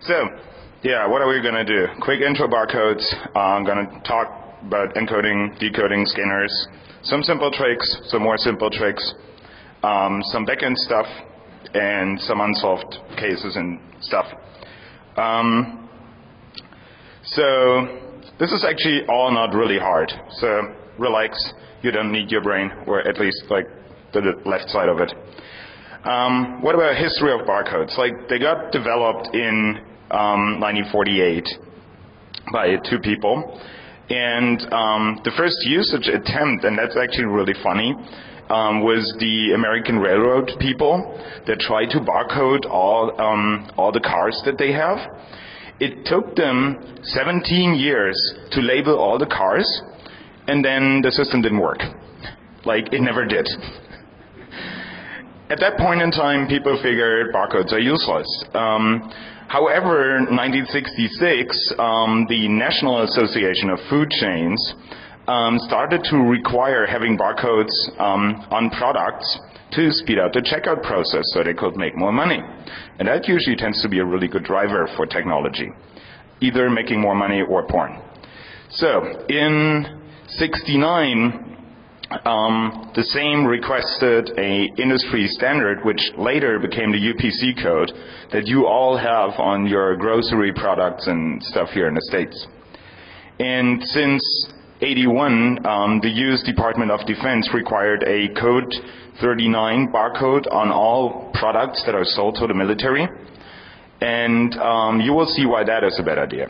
So, yeah, what are we going to do? Quick intro barcodes. I'm going to talk about encoding, decoding scanners, some simple tricks, some more simple tricks, some backend stuff, and some unsolved cases and stuff. So this is actually all not really hard. So relax, you don't need your brain, or at least like the left side of it. What about history of barcodes? Like, they got developed in 1948 by two people. And the first usage attempt, and that's actually really funny, was the American Railroad people that tried to barcode all the cars that they have. It took them 17 years to label all the cars, and then the system didn't work. Like, it never did. At that point in time, people figured barcodes are useless. However, in 1966, the National Association of Food Chains started to require having barcodes on products to speed up the checkout process so they could make more money. And that usually tends to be a really good driver for technology, either making more money or porn. So in '69, the same requested a industry standard, which later became the UPC code that you all have on your grocery products and stuff here in the States. And since '81, the U.S. Department of Defense required a Code 39 barcode on all products that are sold to the military. And you will see why that is a bad idea.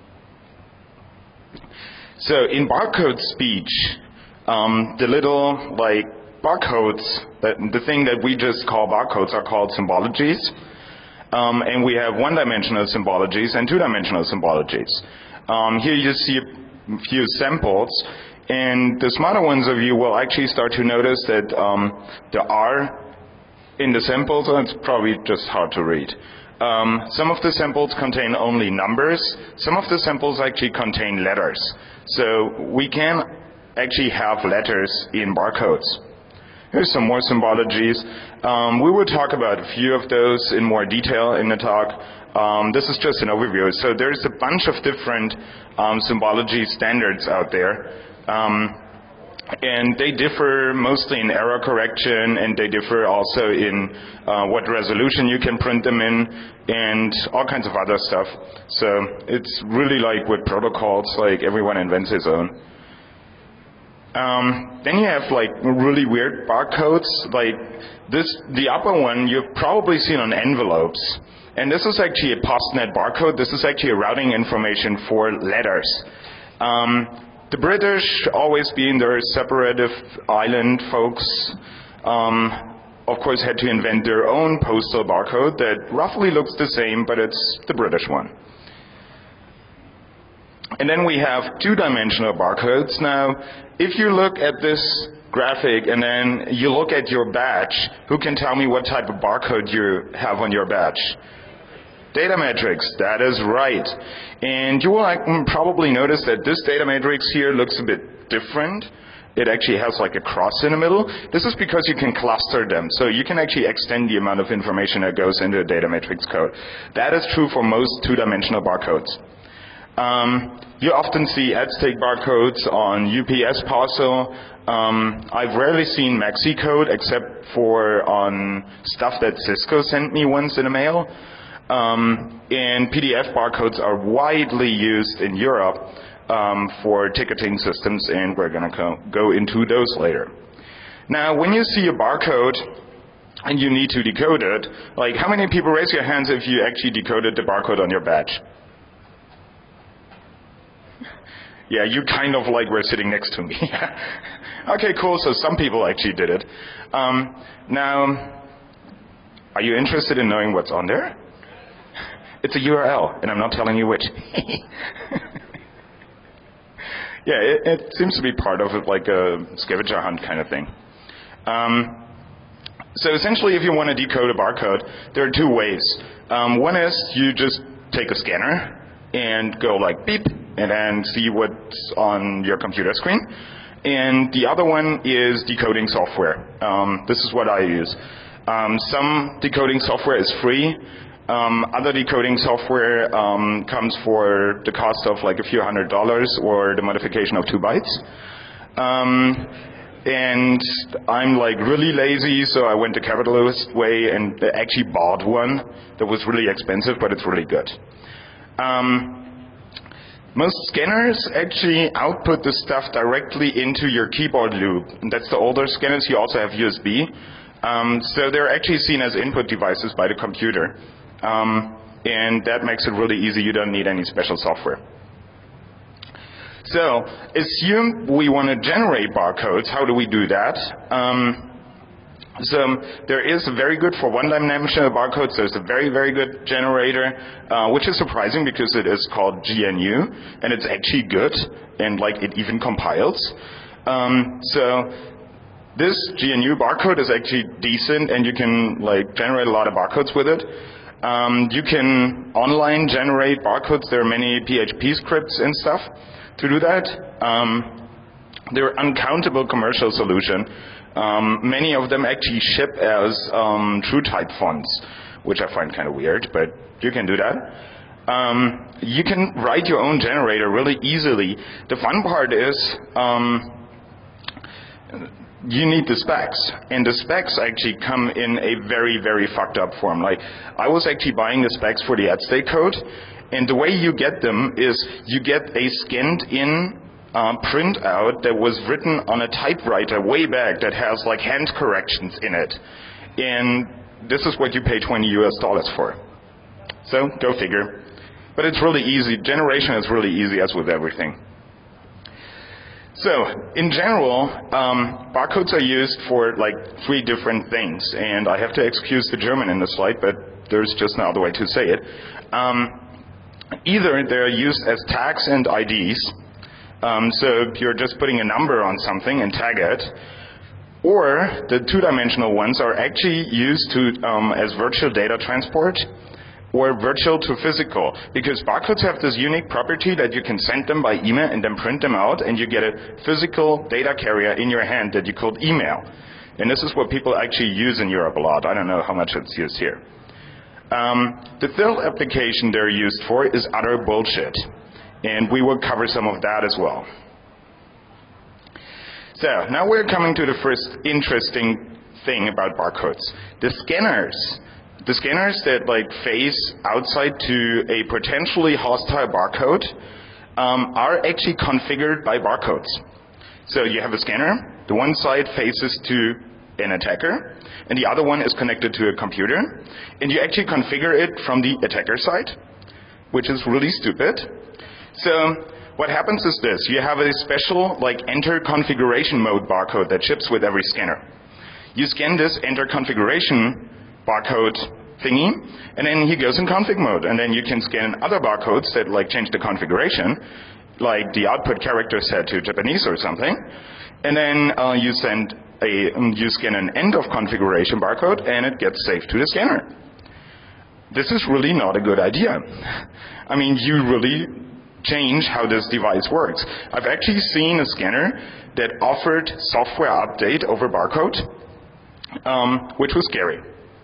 So in barcode speech, the little, like, barcodes, the thing that we just call barcodes are called symbologies. And we have one-dimensional symbologies and two-dimensional symbologies. Here you see a few samples, and the smarter ones of you will actually start to notice that the R in the samples, it's probably just hard to read. Some of the samples contain only numbers. Some of the samples actually contain letters. So we can actually have letters in barcodes. Here's some more symbologies. We will talk about a few of those in more detail in the talk. This is just an overview. So there's a bunch of different symbology standards out there. And they differ mostly in error correction, and they differ also in what resolution you can print them in, and all kinds of other stuff. So it's really like with protocols, like everyone invents his own. Then you have like really weird barcodes, like this. The upper one you've probably seen on envelopes, and this is actually a postnet barcode. This is actually a routing information for letters. The British, always being their separative island folks, of course had to invent their own postal barcode that roughly looks the same, but it's the British one. And then we have two-dimensional barcodes. Now, if you look at this graphic and then you look at your badge, who can tell me what type of barcode you have on your badge? Data matrix, that is right. And you will probably notice that this data matrix here looks a bit different. It actually has like a cross in the middle. This is because you can cluster them. So you can actually extend the amount of information that goes into a data matrix code. That is true for most two-dimensional barcodes. You often see Aztec barcodes on UPS parcel. I've rarely seen Maxi code except for on stuff that Cisco sent me once in the mail. And PDF barcodes are widely used in Europe for ticketing systems, and we're going to go into those later. Now, when you see a barcode and you need to decode it, like, how many people raise your hands if you actually decoded the barcode on your badge? Yeah, you kind of like were sitting next to me. Okay, cool. So some people actually did it. Now, are you interested in knowing what's on there? It's a URL, and I'm not telling you which. Yeah, it seems to be part of it, like a scavenger hunt kind of thing. So essentially, if you want to decode a barcode, there are two ways. One is you just take a scanner and go like beep, and then see what's on your computer screen. And the other one is decoding software. This is what I use. Some decoding software is free. Other decoding software comes for the cost of like a few $100 or the modification of 2 bytes. And I'm like really lazy, so I went the capitalist way and actually bought one that was really expensive, but it's really good. Most scanners actually output the stuff directly into your keyboard loop. And that's the older scanners. You also have USB. So they're actually seen as input devices by the computer. And that makes it really easy. You don't need any special software. So assume we want to generate barcodes. How do we do that? So there is a very good, for one-dimensional barcodes, there's a very, very good generator, which is surprising because it is called GNU, and it's actually good, and like it even compiles. So this GNU barcode is actually decent, and you can like generate a lot of barcodes with it. You can online generate barcodes. There are many PHP scripts and stuff to do that. There are uncountable commercial solutions. Many of them actually ship as TrueType fonts, which I find kind of weird, but you can do that. You can write your own generator really easily. The fun part is you need the specs, and the specs actually come in a very, very fucked up form. Like, I was actually buying the specs for the AdState code, and the way you get them is you get a scanned-in printout that was written on a typewriter way back that has like hand corrections in it, and this is what you pay $20 US for. So go figure. But it's really easy. Generation is really easy, as with everything. So in general, barcodes are used for like 3 different things, and I have to excuse the German in the slide, but there's just no other way to say it. Either they're used as tags and IDs. So you're just putting a number on something and tag it, or the 2-dimensional ones are actually used to as virtual data transport or virtual to physical, because barcodes have this unique property that you can send them by email and then print them out, and you get a physical data carrier in your hand that you call email. And this is what people actually use in Europe a lot. I don't know how much it's used here. The third application they're used for is utter bullshit. And we will cover some of that as well. So now we're coming to the first interesting thing about barcodes. The scanners that like face outside to a potentially hostile barcode are actually configured by barcodes. So you have a scanner. The one side faces to an attacker, and the other one is connected to a computer. And you actually configure it from the attacker side, which is really stupid. So what happens is this. You have a special like enter configuration mode barcode that ships with every scanner. You scan this enter configuration barcode thingy, and then he goes in config mode. And then you can scan other barcodes that like change the configuration, like the output character set to Japanese or something. And then you scan an end of configuration barcode, and it gets saved to the scanner. This is really not a good idea. I mean, you really change how this device works. I've actually seen a scanner that offered software update over barcode, which was scary.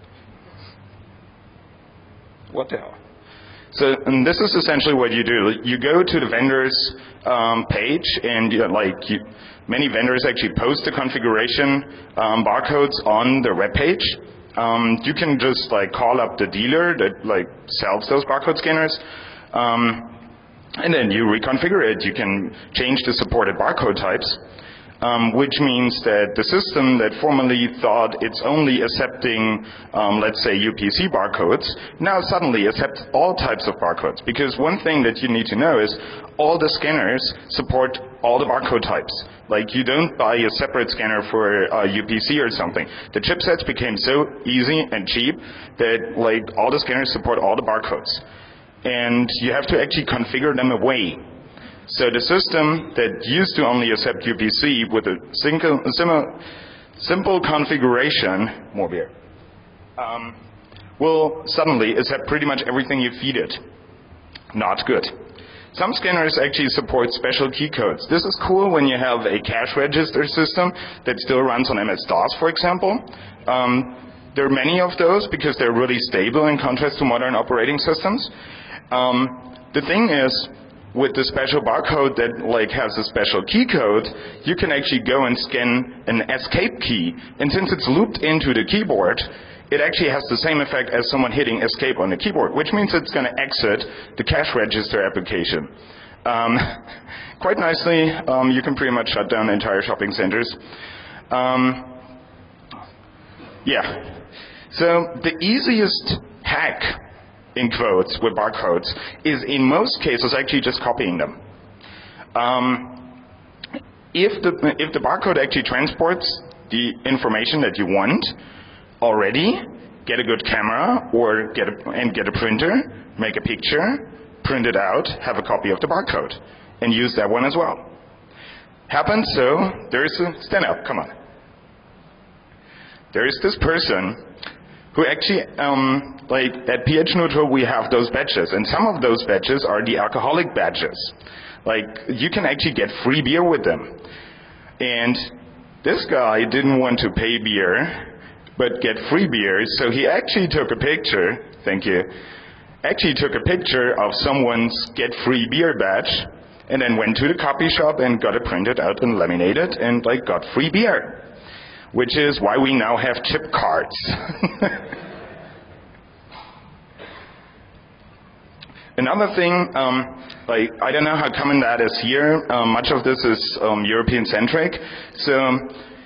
What the hell? So this is essentially what you do. You go to the vendor's page, and many vendors actually post the configuration barcodes on their web page. You can just like call up the dealer that like sells those barcode scanners. And then you reconfigure it. You can change the supported barcode types, which means that the system that formerly thought it's only accepting, let's say, UPC barcodes, now suddenly accepts all types of barcodes. Because one thing that you need to know is all the scanners support all the barcode types. Like, you don't buy a separate scanner for UPC or something. The chipsets became so easy and cheap that like all the scanners support all the barcodes. And you have to actually configure them away. So the system that used to only accept UPC with a simple configuration, more beer, will suddenly accept pretty much everything you feed it. Not good. Some scanners actually support special key codes. This is cool when you have a cash register system that still runs on MS-DOS, for example. There are many of those because they're really stable in contrast to modern operating systems. The thing is, with the special barcode that has a special key code, you can actually go and scan an escape key. And since it's looped into the keyboard, it actually has the same effect as someone hitting escape on the keyboard, which means it's going to exit the cash register application. Quite nicely, you can pretty much shut down entire shopping centers. Yeah. So the easiest hack, in quotes, with barcodes, is in most cases actually just copying them. If the barcode actually transports the information that you want already, get a good camera or get a printer, make a picture, print it out, have a copy of the barcode, and use that one as well. Happens so, there's a, stand up, come on. There is this person who actually, at pH Neutral we have those badges, and some of those badges are the alcoholic badges. You can actually get free beer with them. And this guy didn't want to pay beer, but get free beer, so he actually took a picture, thank you, actually took a picture of someone's get free beer badge, and then went to the copy shop and got it printed out and laminated, and got free beer. Which is why we now have chip cards. Another thing, I don't know how common that is here. Much of this is European-centric. So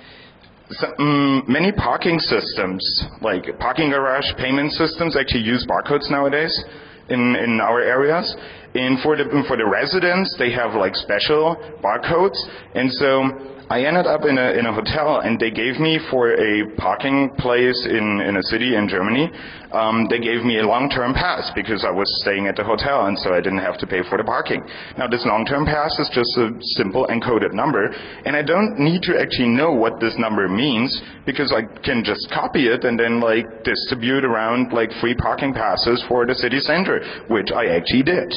many parking systems, like parking garage payment systems, actually use barcodes nowadays in our areas. And for the residents, they have special barcodes. And so I ended up in a hotel, and they gave me, for a parking place in a city in Germany, they gave me a long-term pass because I was staying at the hotel, and so I didn't have to pay for the parking. Now, this long-term pass is just a simple encoded number, and I don't need to actually know what this number means because I can just copy it and then distribute around free parking passes for the city center, which I actually did.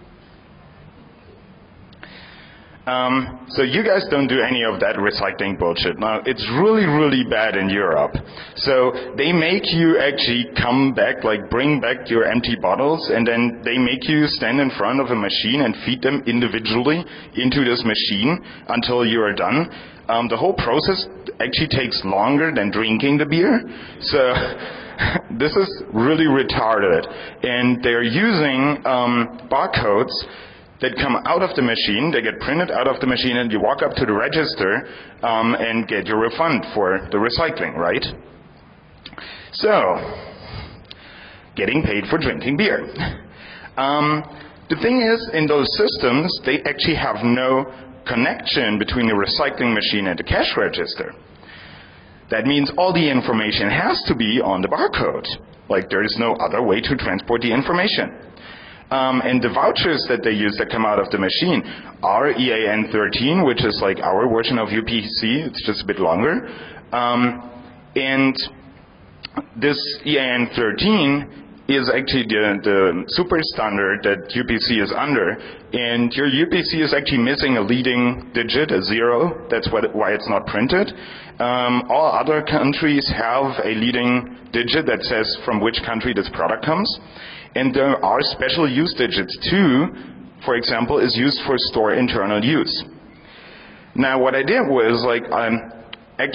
So you guys don't do any of that recycling bullshit. Now, it's really, really bad in Europe. So they make you actually come back, bring back your empty bottles, and then they make you stand in front of a machine and feed them individually into this machine until you are done. The whole process actually takes longer than drinking the beer. So this is really retarded. And they're using barcodes that come out of the machine, they get printed out of the machine, and you walk up to the register and get your refund for the recycling, right? So, getting paid for drinking beer. The thing is, in those systems, they actually have no connection between the recycling machine and the cash register. That means all the information has to be on the barcode. There is no other way to transport the information. And the vouchers that they use that come out of the machine are EAN13, which is our version of UPC. It's just a bit longer. And this EAN13 is actually the super standard that UPC is under. And your UPC is actually missing a leading digit, a 0. That's why it's not printed. All other countries have a leading digit that says from which country this product comes. And there are special use digits too. For example, is used for store internal use. Now, what I did was I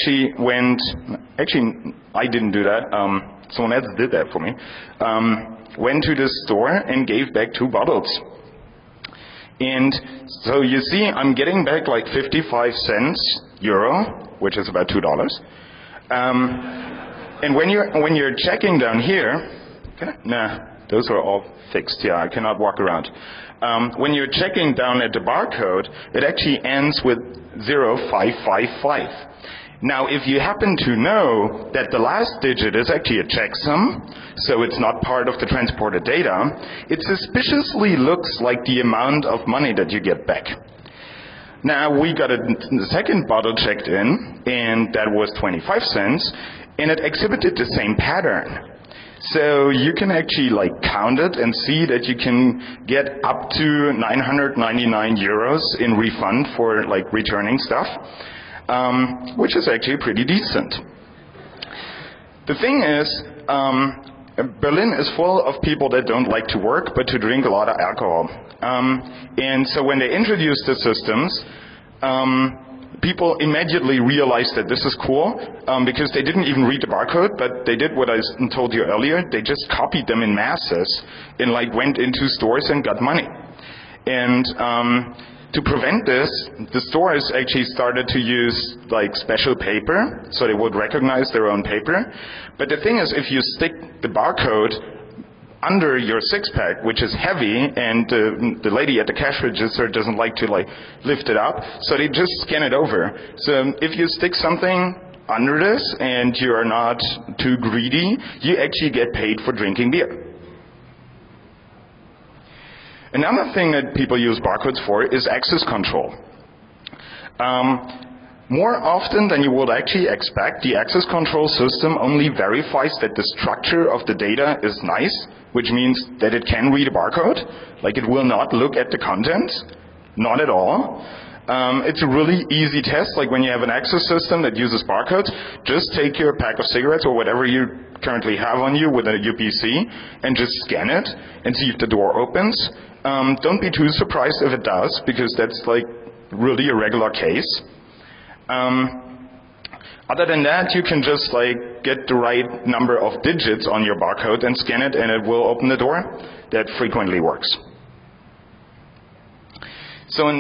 didn't do that. Someone else did that for me. Went to the store and gave back 2 bottles. And so you see, I'm getting back 55 cents euro, which is about $2. And when you're checking down here, those are all fixed. Yeah, I cannot walk around. When you're checking down at the barcode, it actually ends with 0555. Now, if you happen to know that the last digit is actually a checksum, so it's not part of the transported data, it suspiciously looks like the amount of money that you get back. Now, we got the second bottle checked in, and that was 25 cents, and it exhibited the same pattern. So you can actually count it and see that you can get up to 999 euros in refund for returning stuff, which is actually pretty decent. The thing is, Berlin is full of people that don't like to work, but to drink a lot of alcohol. And so when they introduced the systems, people immediately realized that this is cool, because they didn't even read the barcode, but they did what I told you earlier. They just copied them in masses and like went into stores and got money. And to prevent this, the stores actually started to use like special paper, so they would recognize their own paper. But the thing is, if you stick the barcode under your six-pack, which is heavy, and the lady at the cash register doesn't like to like lift it up, so they just scan it over. So if you stick something under this and you are not too greedy, you actually get paid for drinking beer. Another thing that people use barcodes for is access control. More often than you would actually expect, the access control system only verifies that the structure of the data is nice, which means that it can read a barcode. Like, it will not look at the content, not at all. It's a really easy test. Like, when you have an access system that uses barcodes, just take your pack of cigarettes or whatever you currently have on you with a UPC and just scan it and see if the door opens. Don't be too surprised if it does, because that's like really a regular case. Other than that, you can just like get the right number of digits on your barcode and scan it, and it will open the door. That frequently works. So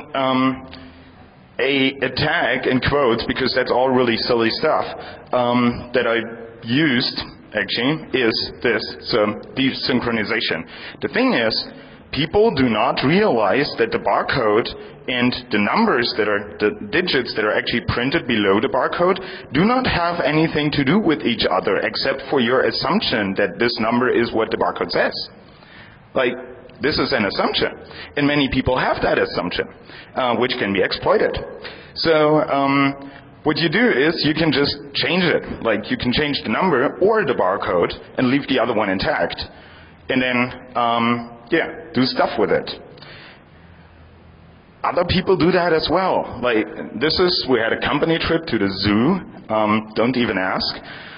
a tag in quotes, because that's all really silly stuff, that I used actually is this, so desynchronization. The thing is, people do not realize that the barcode and the numbers that are, the digits that are actually printed below the barcode do not have anything to do with each other except for your assumption that this number is what the barcode says. Like, this is an assumption. And many people have that assumption, which can be exploited. So what you do is you can just change it. Like, you can change the number or the barcode and leave the other one intact. And then do stuff with it. Other people do that as well. Like, we had a company trip to the zoo. Don't even ask.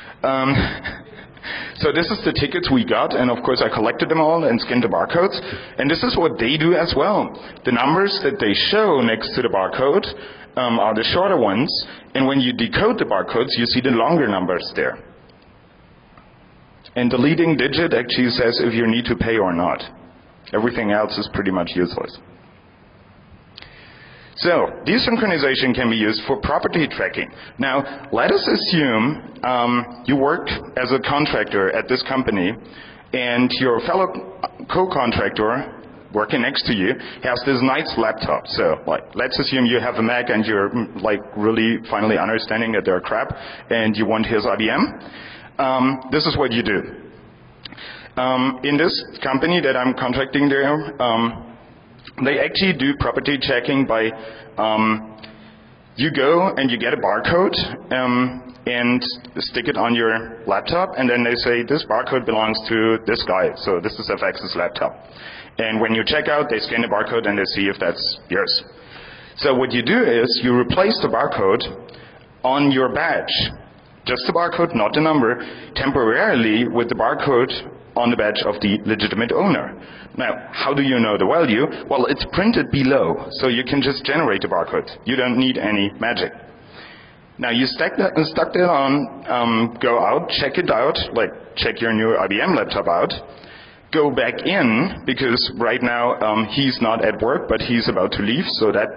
So this is the tickets we got, and of course I collected them all and scanned the barcodes. And this is what they do as well. The numbers that they show next to the barcode are the shorter ones, and when you decode the barcodes, you see the longer numbers there. And the leading digit actually says if you need to pay or not. Everything else is pretty much useless. So, desynchronization can be used for property tracking. Now, let us assume you work as a contractor at this company, and your fellow co-contractor working next to you has this nice laptop. So, like, let's assume you have a Mac and you're like really finally understanding that they're crap, and you want his IBM. This is what you do. In this company that I'm contracting there, they actually do property checking by you go and you get a barcode and stick it on your laptop, and then they say this barcode belongs to this guy, so this is FX's laptop. And when you check out, they scan the barcode and they see if that's yours. So what you do is you replace the barcode on your badge, just the barcode, not the number, temporarily with the barcode on the badge of the legitimate owner. Now, how do you know the value? Well, it's printed below, so you can just generate the barcode. You don't need any magic. Now, you stuck that on, go out, check it out, like check your new IBM laptop out, go back in, because right now he's not at work, but he's about to leave, so that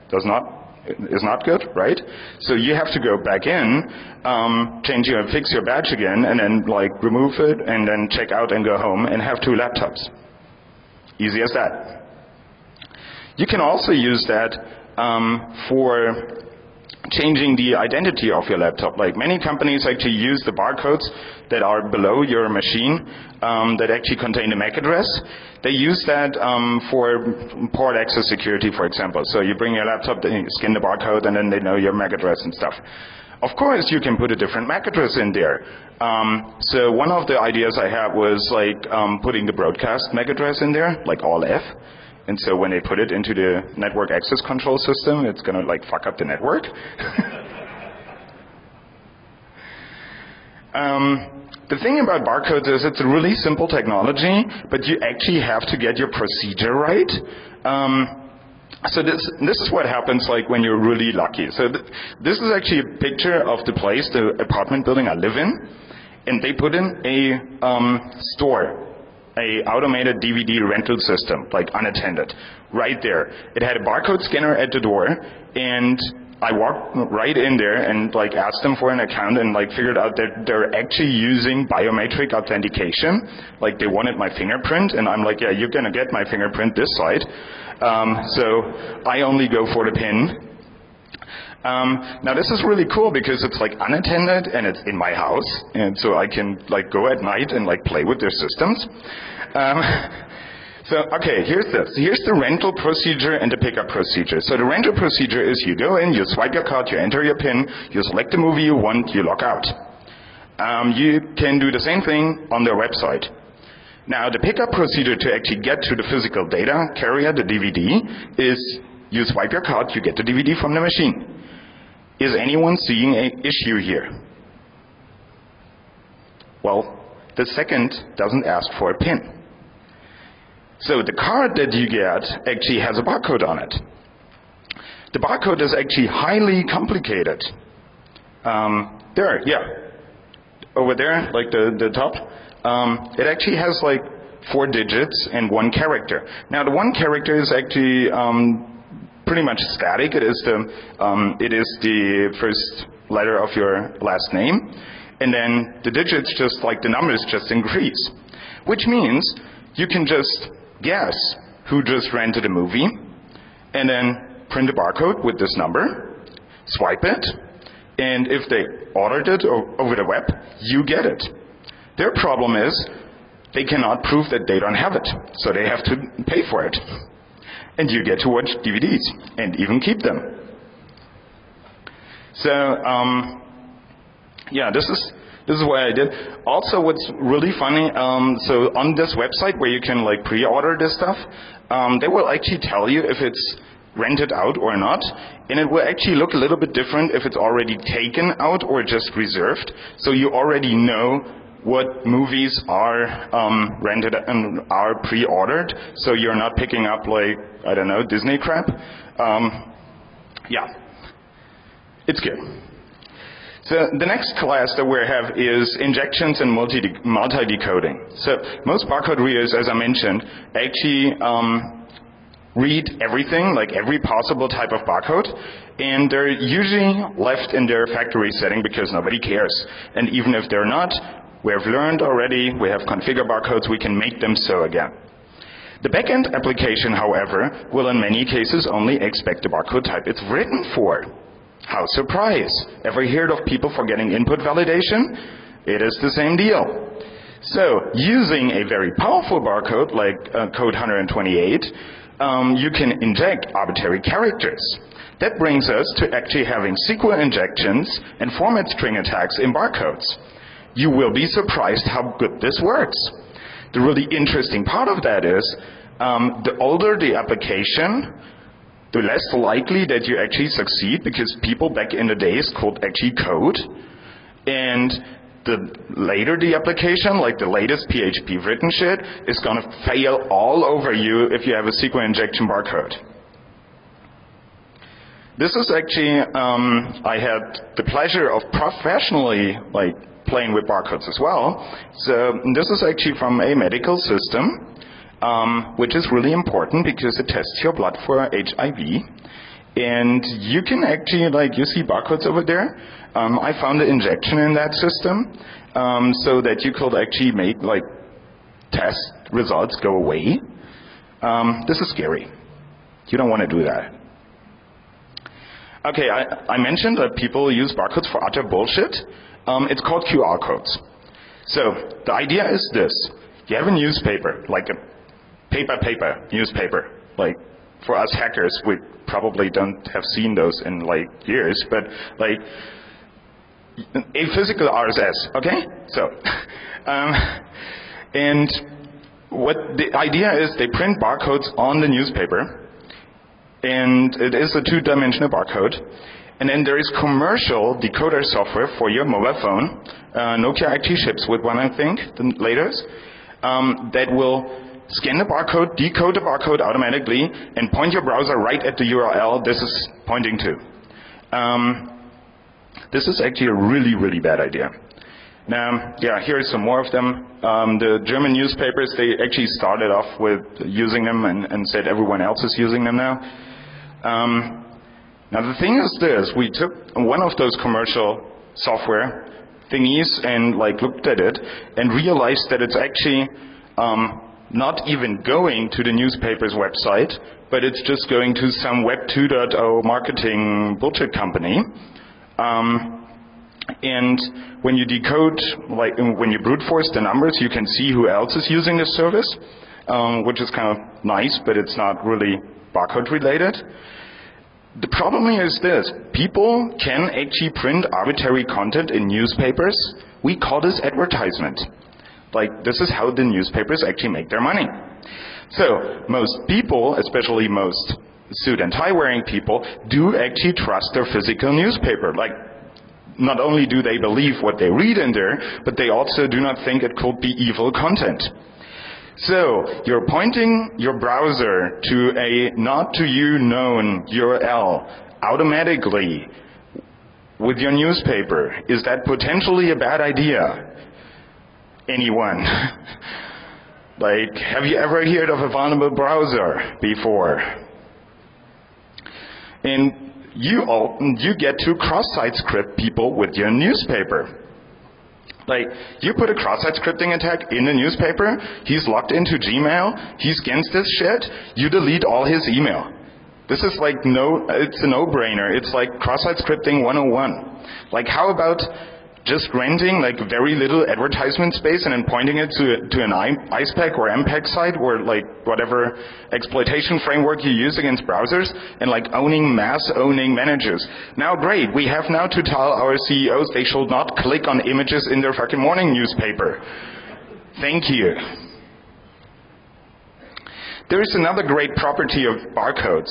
is not good, right? So you have to go back in, fix your badge again, and then like remove it, and then check out and go home and have 2 laptops. Easy as that. You can also use that for changing the identity of your laptop. Like, many companies actually use the barcodes that are below your machine that actually contain the MAC address. They use that for port access security, for example. So you bring your laptop, they scan the barcode, and then they know your MAC address and stuff. Of course, you can put a different MAC address in there. So one of the ideas I had was like putting the broadcast MAC address in there, like all F. And so when they put it into the network access control system, it's going to like fuck up the network. the thing about barcodes is it's a really simple technology, but you actually have to get your procedure right. So this is what happens like when you're really lucky. So this is actually a picture of the place, the apartment building I live in, and they put in a store, a automated DVD rental system, like unattended, right there. It had a barcode scanner at the door, and I walked right in there and like asked them for an account and like figured out that they're actually using biometric authentication. Like they wanted my fingerprint, and I'm like, yeah, you're gonna get my fingerprint this side. So I only go for the PIN. Now this is really cool because it's like unattended and it's in my house, and so I can like go at night and like play with their systems. So okay, here's this. Here's the rental procedure and the pickup procedure. So the rental procedure is you go in, you swipe your card, you enter your PIN, you select the movie you want, you log out. You can do the same thing on their website. Now the pickup procedure to actually get to the physical data carrier, the DVD, is you swipe your card, you get the DVD from the machine. Is anyone seeing an issue here? Well, the second doesn't ask for a PIN. So the card that you get actually has a barcode on it. The barcode is actually highly complicated. There, yeah. Over there, like the top. It actually has like 4 digits and 1 character. Now the 1 character is actually pretty much static. It is the first letter of your last name, and then the digits, just like the numbers, just increase. Which means you can just guess who just rented a movie, and then print a barcode with this number, swipe it, and if they ordered it over the web, you get it. Their problem is they cannot prove that they don't have it, so they have to pay for it. And you get to watch DVDs and even keep them. So yeah, this is what I did. Also, what's really funny, so on this website where you can like pre-order this stuff, they will actually tell you if it's rented out or not, and it will actually look a little bit different if it's already taken out or just reserved. So you already know what movies are rented and are pre-ordered, so you're not picking up like, I don't know, Disney crap. Yeah, it's good. So the next class that we have is injections and multi-decoding. So most barcode readers, as I mentioned, actually read everything, like every possible type of barcode, and they're usually left in their factory setting because nobody cares. And even if they're not, we have learned already, we have configure barcodes, we can make them so again. The backend application, however, will in many cases only expect the barcode type it's written for. How surprise! Ever heard of people forgetting input validation? It is the same deal. So, using a very powerful barcode like code 128, you can inject arbitrary characters. That brings us to actually having SQL injections and format string attacks in barcodes. You will be surprised how good this works. The really interesting part of that is, the older the application, the less likely that you actually succeed, because people back in the days could actually code. And the later the application, like the latest PHP written shit, is going to fail all over you if you have a SQL injection barcode. This is actually, I had the pleasure of professionally playing with barcodes as well. So this is actually from a medical system, which is really important because it tests your blood for HIV. And you can actually, you see barcodes over there. I found an injection in that system so that you could actually make test results go away. This is scary. You don't want to do that. Okay, I mentioned that people use barcodes for utter bullshit. It's called QR codes. So the idea is this. You have a newspaper, like a paper newspaper. Like for us hackers, we probably don't have seen those in years, but a physical RSS, okay? So, and what the idea is, they print barcodes on the newspaper, and it is a 2-dimensional barcode, And then there is commercial decoder software for your mobile phone. Nokia actually ships with one, I think, the latest, that will scan the barcode, decode the barcode automatically, and point your browser right at the URL this is pointing to. This is actually a really, really bad idea. Now, yeah, here are some more of them. The German newspapers, they actually started off with using them and said everyone else is using them now. Now the thing is this, we took one of those commercial software thingies and looked at it and realized that it's actually not even going to the newspaper's website, but it's just going to some Web 2.0 marketing bullshit company. And when you decode, when you brute force the numbers, you can see who else is using this service, which is kind of nice, but it's not really barcode related. The problem here is this. People can actually print arbitrary content in newspapers. We call this advertisement. This is how the newspapers actually make their money. So most people, especially most suit and tie wearing people, do actually trust their physical newspaper. Not only do they believe what they read in there, but they also do not think it could be evil content. So you're pointing your browser to a not to you known URL automatically with your newspaper. Is that potentially a bad idea? Anyone? Have you ever heard of a vulnerable browser before? And you get to cross-site script people with your newspaper. You put a cross-site scripting attack in the newspaper, he's logged into Gmail, he scans this shit, you delete all his email. This is it's a no-brainer. It's like cross-site scripting 101. How about just renting very little advertisement space and then pointing it to an IcePack or MPEG site or whatever exploitation framework you use against browsers and mass owning managers. Now great, we have now to tell our CEOs they should not click on images in their fucking morning newspaper. Thank you. There is another great property of barcodes.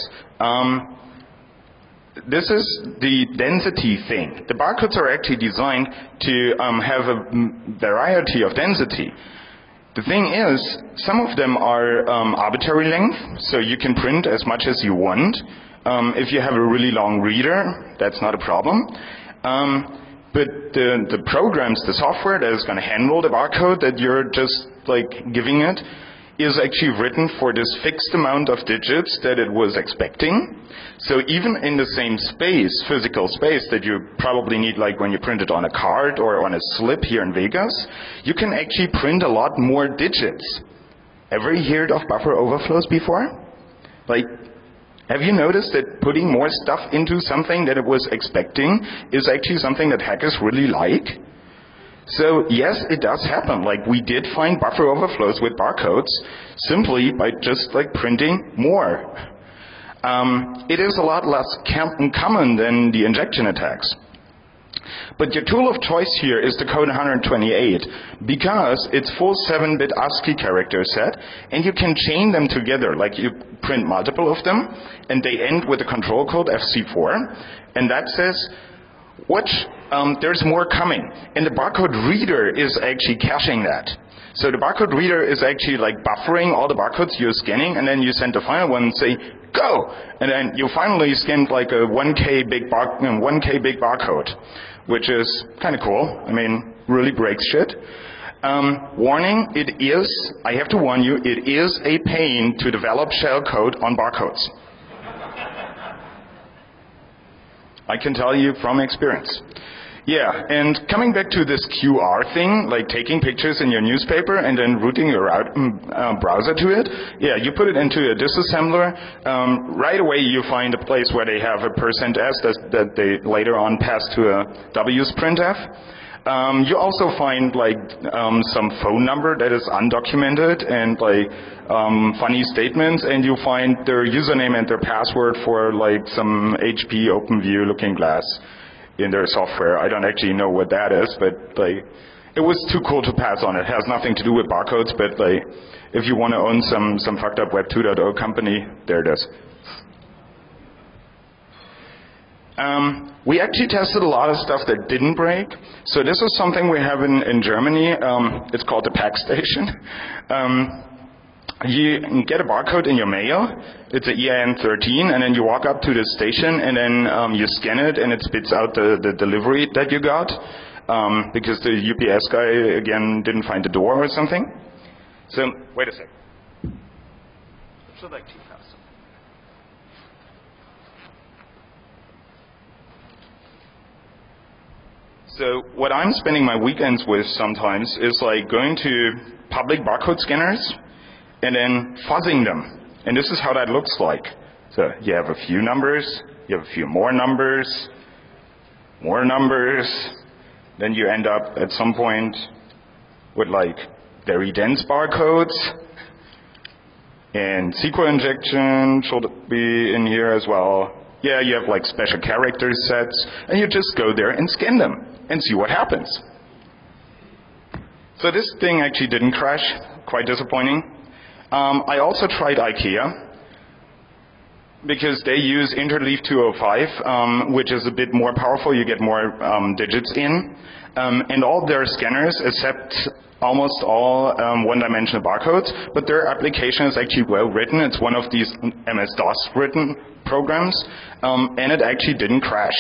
This is the density thing. The barcodes are actually designed to have a variety of density. The thing is, some of them are arbitrary length, so you can print as much as you want. If you have a really long reader, that's not a problem. But the programs, the software that is going to handle the barcode that you're just giving it, is actually written for this fixed amount of digits that it was expecting. So even in the same space, physical space that you probably need when you print it on a card or on a slip here in Vegas, you can actually print a lot more digits. Ever heard of buffer overflows before? Have you noticed that putting more stuff into something that it was expecting is actually something that hackers really like? So yes, it does happen. We did find buffer overflows with barcodes simply by just printing more. It is a lot less common than the injection attacks. But your tool of choice here is the code 128 because it's full 7-bit ASCII character set and you can chain them together. You print multiple of them and they end with a control code FC4 and that says there's more coming. And the barcode reader is actually caching that. So the barcode reader is actually buffering all the barcodes you're scanning and then you send the final one and say, go! And then you finally scanned a 1K big barcode, which is kind of cool. Really breaks shit. Warning, I have to warn you, it is a pain to develop shellcode on barcodes. I can tell you from experience. Yeah, and coming back to this QR thing, taking pictures in your newspaper and then routing your browser to it, yeah, you put it into a disassembler. Right away you find a place where they have a %s that they later on pass to a W's printf. You also find some phone number that is undocumented and funny statements, and you find their username and their password for some HP OpenView looking glass in their software. I don't actually know what that is, but it was too cool to pass on. It has nothing to do with barcodes, but if you want to own some fucked up Web 2.0 company, there it is. We actually tested a lot of stuff that didn't break. So this is something we have in Germany. It's called the Pack Station. You get a barcode in your mail. It's an EIN 13, and then you walk up to the station, and then you scan it, and it spits out the delivery that you got, because the UPS guy, again, didn't find the door or something. So, wait a sec. Should I keep fast? So what I'm spending my weekends with sometimes is like going to public barcode scanners and then fuzzing them. And this is how that looks like. So you have a few numbers, you have a few more numbers, then you end up at some point with like very dense barcodes, and SQL injection should be in here as well. Yeah, you have like special character sets, and you just go there and scan them and see what happens. So this thing actually didn't crash, quite disappointing. I also tried IKEA, because they use Interleaf 205, which is a bit more powerful. You get more digits in. And all their scanners accept almost all one-dimensional barcodes, but their application is actually well written. It's one of these MS-DOS written programs, and it actually didn't crash.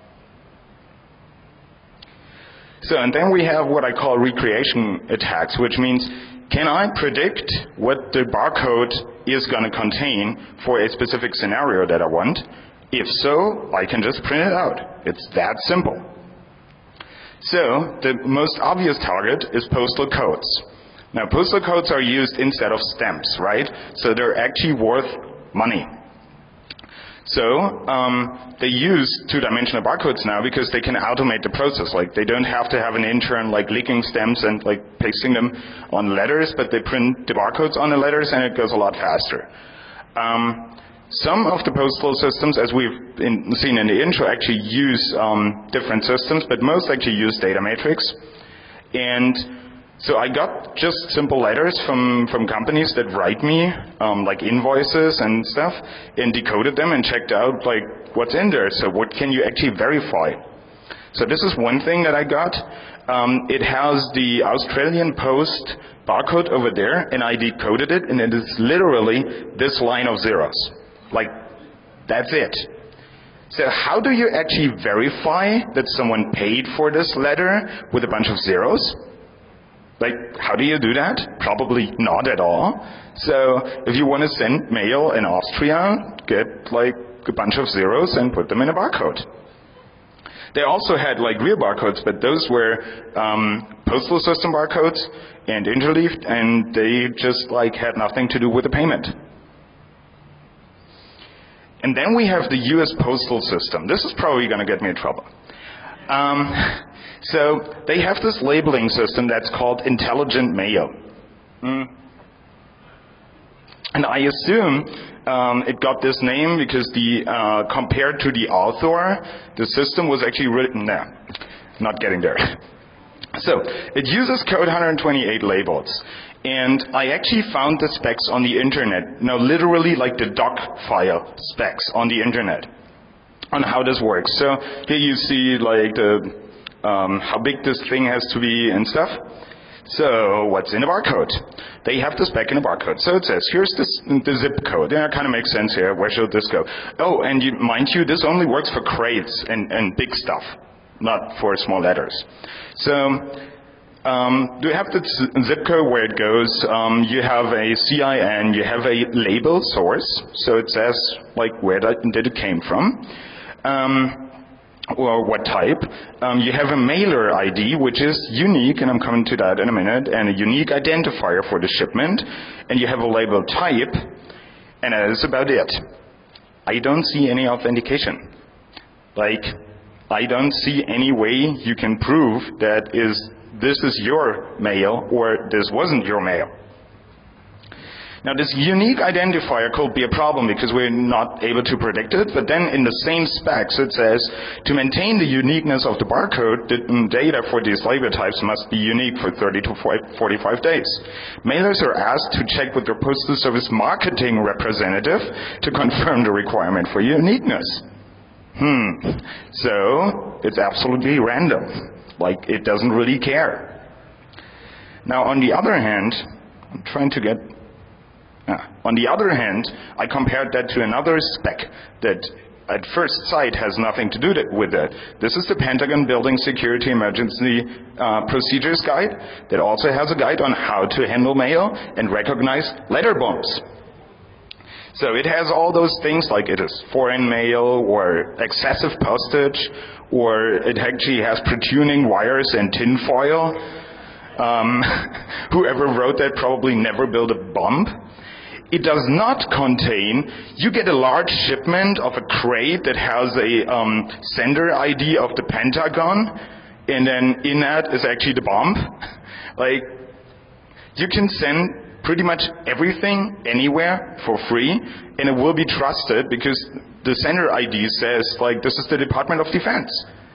So, and then we have what I call recreation attacks, which means, can I predict what the barcode is going to contain for a specific scenario that I want? If so, I can just print it out. It's that simple. So, the most obvious target is postal codes. Now, postal codes are used instead of stamps, right? So they're actually worth money. So they use two-dimensional barcodes now because they can automate the process. Like, they don't have to have an intern like licking stamps and like pasting them on letters, but they print the barcodes on the letters, and it goes a lot faster. Some of the postal systems, as we've seen in the intro, actually use different systems, but most actually use data matrix. And so I got just simple letters from companies that write me, like invoices and stuff, and decoded them and checked out like what's in there. So what can you actually verify? So this is one thing that I got. It has the Australian Post barcode over there, and I decoded it, and it is literally this line of zeros. Like, that's it. So how do you actually verify that someone paid for this letter with a bunch of zeros? Like, how do you do that? Probably not at all. So if you want to send mail in Austria, get like a bunch of zeros and put them in a barcode. They also had like real barcodes, but those were postal system barcodes and interleaved, and they just like had nothing to do with the payment. And then we have the US postal system. This is probably going to get me in trouble. So they have this labeling system that's called Intelligent Mail. And I assume it got this name because compared to the author, the system was actually written there. Not getting there. So it uses code 128 labels. And I actually found the specs on the internet. Now literally like the doc file specs on the internet on how this works. So here you see like the how big this thing has to be and stuff. So what's in the barcode? They have the spec in the barcode. So it says, here's the zip code. Yeah, it kind of makes sense here. Where should this go? Oh, and mind you, this only works for crates and big stuff, not for small letters. So do you have the zip code where it goes? You have a CIN, you have a label source, so it says like where did it came from. Or what type. You have a mailer ID, which is unique, and I'm coming to that in a minute, and a unique identifier for the shipment, and you have a label type, and that is about it. I don't see any authentication. Like, I don't see any way you can prove that this is your mail or this wasn't your mail. Now this unique identifier could be a problem because we're not able to predict it, but then in the same specs it says to maintain the uniqueness of the barcode, the data for these label types must be unique for 30 to 45 days. Mailers are asked to check with their Postal Service marketing representative to confirm the requirement for uniqueness. So it's absolutely random. Like, it doesn't really care. Now, on the other hand, I compared that to another spec that at first sight has nothing to do with it. This is the Pentagon Building Security Emergency Procedures Guide that also has a guide on how to handle mail and recognize letter bombs. So it has all those things like it is foreign mail or excessive postage, or it actually has pre-tuning wires and tinfoil. Whoever wrote that probably never built a bomb. It does not contain, you get a large shipment of a crate that has a sender ID of the Pentagon, and then in that is actually the bomb. Like, you can send pretty much everything anywhere for free, and it will be trusted because the sender ID says, like, this is the Department of Defense.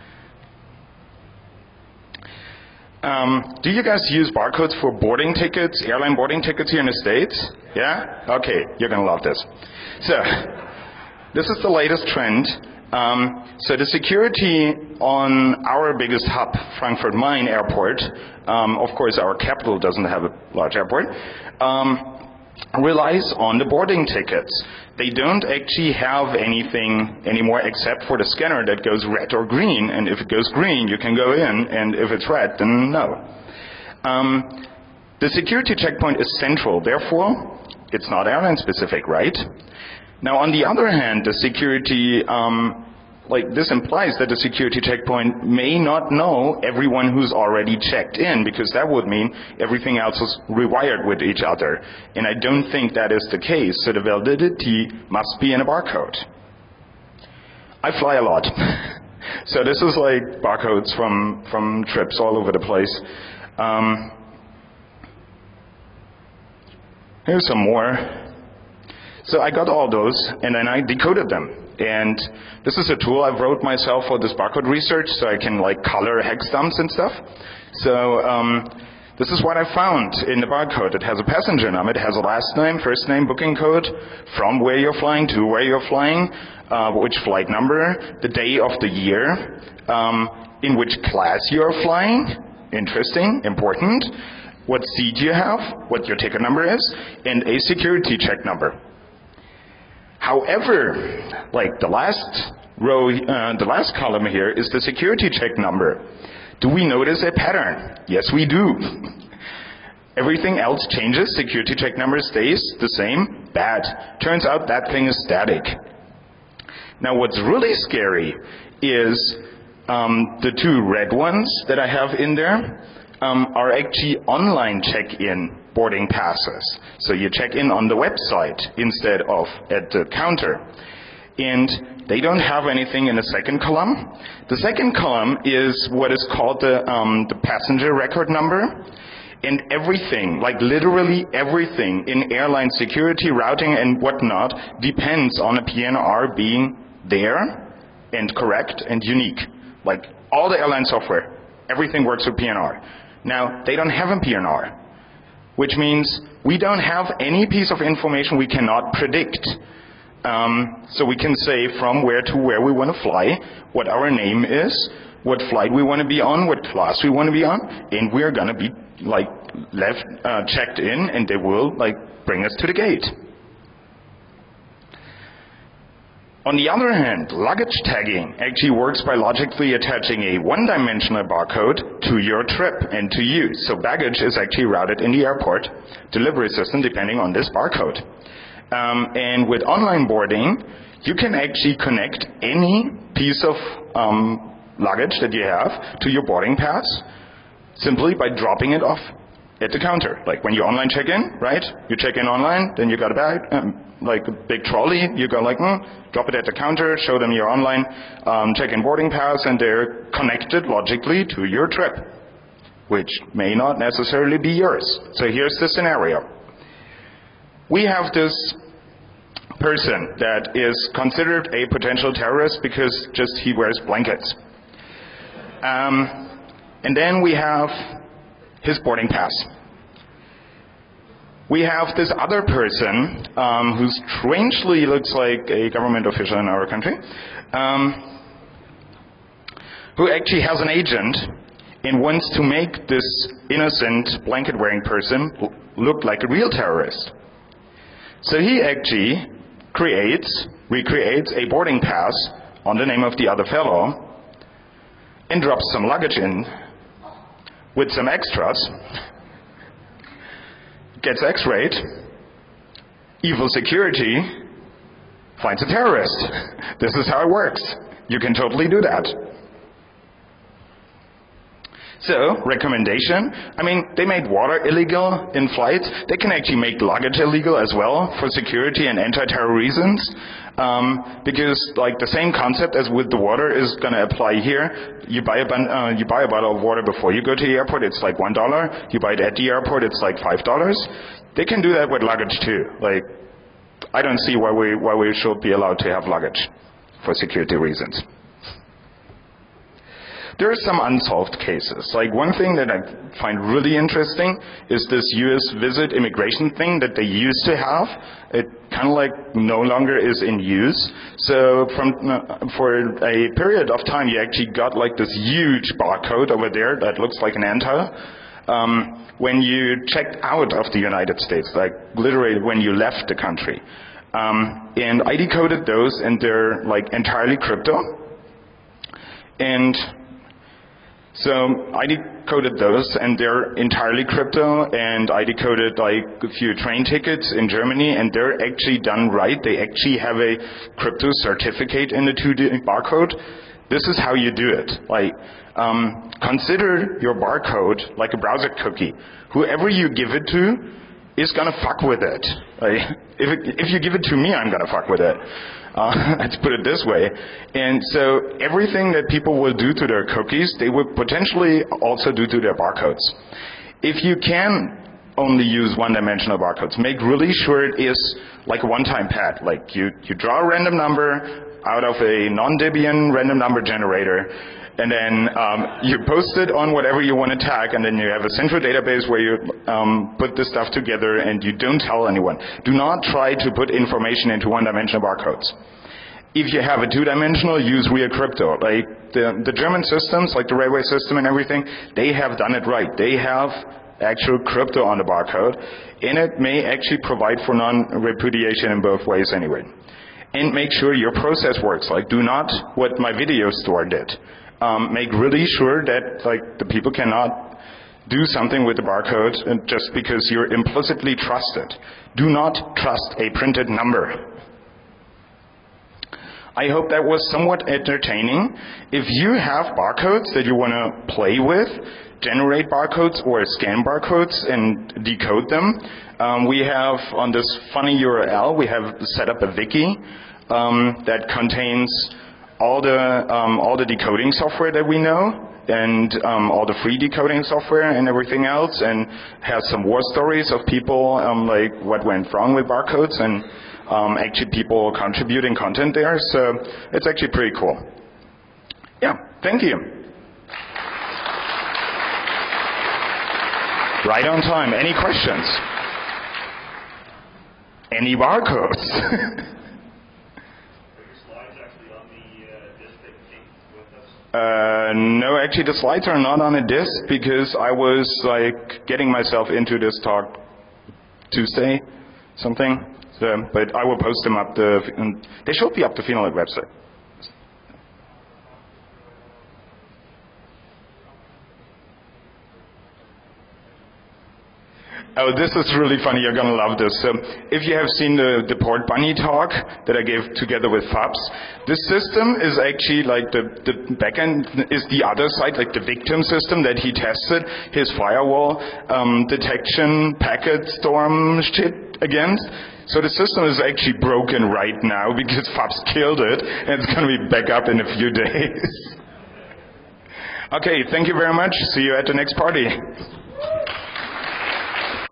Do you guys use barcodes for boarding tickets, airline boarding tickets here in the States? Yeah? Okay, you're going to love this. So, this is the latest trend. So the security on our biggest hub, Frankfurt Main Airport, of course our capital doesn't have a large airport, relies on the boarding tickets. They don't actually have anything anymore except for the scanner that goes red or green, and if it goes green you can go in, and if it's red then no. The security checkpoint is central, therefore it's not airline specific, right? Now on the other hand, the security, this implies that the security checkpoint may not know everyone who's already checked in, because that would mean everything else is rewired with each other. And I don't think that is the case, so the validity must be in a barcode. I fly a lot. So this is like barcodes from trips all over the place. Here's some more. So I got all those, and then I decoded them. And this is a tool I wrote myself for this barcode research, so I can like color hex dumps and stuff. So this is what I found in the barcode. It has a passenger number, it has a last name, first name, booking code, from where you're flying to where you're flying, which flight number, the day of the year, in which class you're flying, interesting, important, what seat you have, what your ticket number is, and a security check number. However, like the last row, the last column here is the security check number. Do we notice a pattern? Yes, we do. Everything else changes, security check number stays the same, bad. Turns out that thing is static. Now what's really scary is the two red ones that I have in there are actually online check-in boarding passes. So you check in on the website instead of at the counter. And they don't have anything in the second column. The second column is what is called the passenger record number. And everything, like literally everything in airline security, routing and whatnot depends on a PNR being there and correct and unique. Like all the airline software, everything works with PNR. Now, they don't have a PNR, which means we don't have any piece of information we cannot predict. So we can say from where to where we want to fly, what our name is, what flight we want to be on, what class we want to be on, and we're going to be like checked in, and they will like bring us to the gate. On the other hand, luggage tagging actually works by logically attaching a one-dimensional barcode to your trip and to you. So baggage is actually routed in the airport delivery system depending on this barcode. And with online boarding, you can actually connect any piece of luggage that you have to your boarding pass simply by dropping it off at the counter. Like when you online check in, right? You check in online, then you got a bag, like a big trolley, you go like, drop it at the counter, show them your online check-in boarding pass, and they're connected logically to your trip, which may not necessarily be yours. So here's the scenario. We have this person that is considered a potential terrorist because just he wears blankets. And then we have his boarding pass. We have this other person who strangely looks like a government official in our country, who actually has an agent and wants to make this innocent blanket-wearing person look like a real terrorist. So he actually recreates a boarding pass on the name of the other fellow and drops some luggage in with some extras, gets x-rayed, evil security finds a terrorist. This is how it works. You can totally do that. So, recommendation, I mean, they made water illegal in flights. They can actually make luggage illegal as well for security and anti-terror reasons. Because like the same concept as with the water is going to apply here. You buy a bottle of water before you go to the airport, it's like $1. You buy it at the airport, it's like $5. They can do that with luggage too. Like, I don't see why we should be allowed to have luggage for security reasons. There are some unsolved cases. Like one thing that I find really interesting is this US visit immigration thing that they used to have. It kind of like no longer is in use. So for a period of time, you actually got like this huge barcode over there that looks like an antler. When you checked out of the United States, like literally when you left the country. And I decoded those, and they're like entirely crypto. And so I decoded those, and they're entirely crypto, and I decoded like a few train tickets in Germany, and they're actually done right. They actually have a crypto certificate in the 2D barcode. This is how you do it. Like, consider your barcode like a browser cookie. Whoever you give it to is gonna fuck with it. Like, if you give it to me, I'm gonna fuck with it. Let's put it this way. And so everything that people will do to their cookies, they will potentially also do to their barcodes. If you can only use one-dimensional barcodes, make really sure it is like a one-time pad. Like you draw a random number out of a non-Debian random number generator, and then you post it on whatever you want to tag, and then you have a central database where you put this stuff together, and you don't tell anyone. Do not try to put information into one-dimensional barcodes. If you have a two-dimensional, use real crypto. Like the German systems, like the railway system and everything, they have done it right. They have actual crypto on the barcode, and it may actually provide for non-repudiation in both ways anyway. And make sure your process works. Like, do not what my video store did. Make really sure that like the people cannot do something with the barcode just because you're implicitly trusted. Do not trust a printed number. I hope that was somewhat entertaining. If you have barcodes that you want to play with, generate barcodes or scan barcodes and decode them, we have on this funny URL, we have set up a wiki that contains all the decoding software that we know, and all the free decoding software and everything else, and has some war stories of people like what went wrong with barcodes, and actually people contributing content there. So it's actually pretty cool. Yeah, thank you. Right on time. Any questions? Any barcodes? No, actually the slides are not on a disk because I was like getting myself into this talk Tuesday, something. So, but I will post them up. They should be up the Phenolite website. Oh, this is really funny. You're going to love this. So if you have seen the Port Bunny talk that I gave together with FABS, this system is actually like the backend is the other side, like the victim system that he tested his firewall detection packet storm shit against. So the system is actually broken right now because FABS killed it, and it's going to be back up in a few days. Okay, thank you very much. See you at the next party.